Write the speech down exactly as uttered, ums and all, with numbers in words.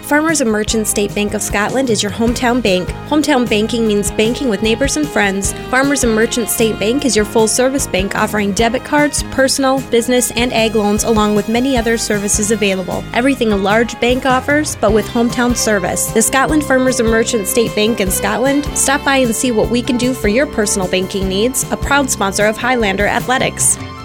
Farmers and Merchants State Bank of Scotland is your hometown bank. Hometown banking means banking with neighbors and friends. Farmers and Merchants State Bank is your full-service bank offering debit cards, personal, business, and ag loans along with many other services available. Everything a large bank offers, but with hometown service. The Scotland Farmers and Merchants State Bank in Scotland. Stop by and see what we can do for your personal banking needs. A proud sponsor of Highlander Athletics.